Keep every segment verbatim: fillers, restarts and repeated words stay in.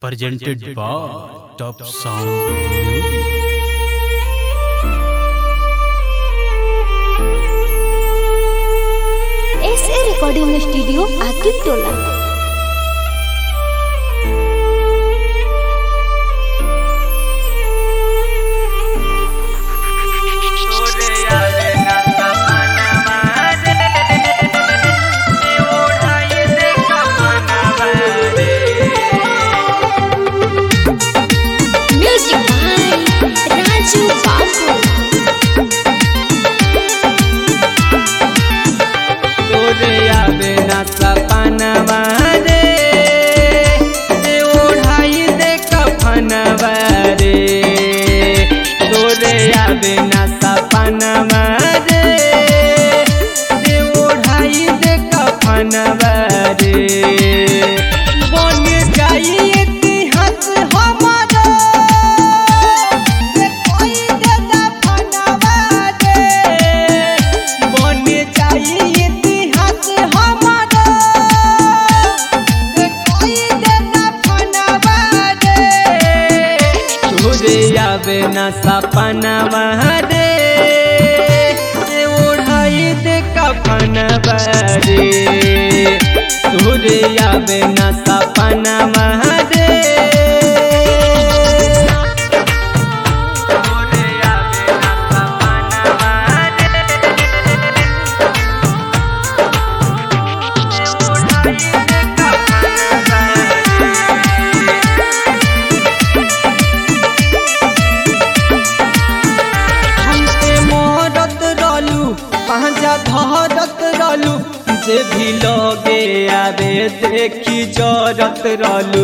presented by Top Sound Music. S A recording studio Aqib Tola. ना सपनवा रे ओढ़ाई दे कफनवा रे तोरे आवे ना सपनवा रे तोरे आवे ना सपनवा रे ओढ़ाई दे कफनवा पांजा धरत रहलू जे भी लगे आवे देखी जरत रहलू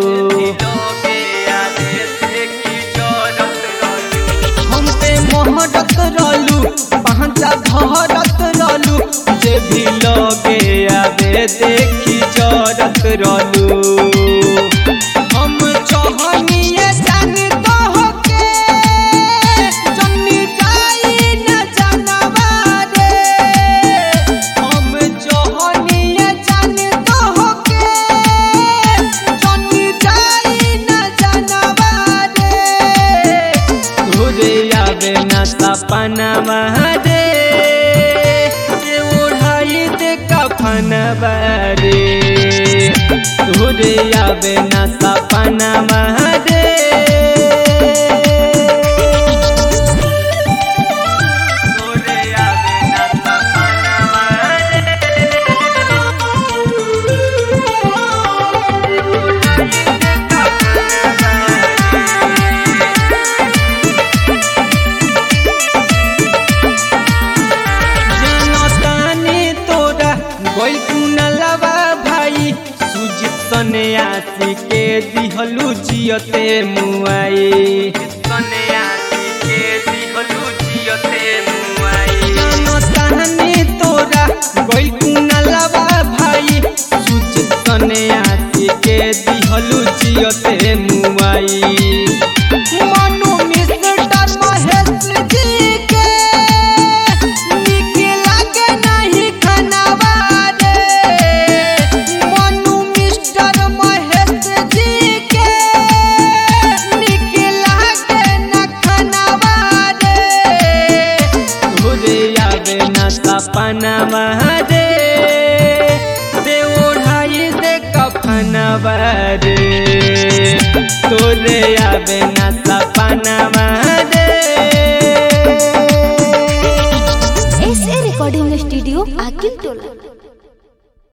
हम पे मोहरत रहलू पांजा धरत रहलू जे भी लगे आवे देखी जरत रहलू हम चहनिए जान सपनवा रे ओढ़ाई दे कफनवा रे तोरे आवे ना सपनवा रे तोरे आवे ना सपनवा सन्यासी के दिहलू जियते मुआई सन्यासी के दिहलू जियते मुआई तहनी तोरा गइल कुनलवा भाई सुज सन्यासी के दिहलू जियते मुआई मनु मिस्टर महेश जी के निक लागे नहीं खानावा सपनवा रे ओढ़ाई दे कफनवा रे तोरे आवे ना सपनवा रे। S A recording studio Aqib टोला।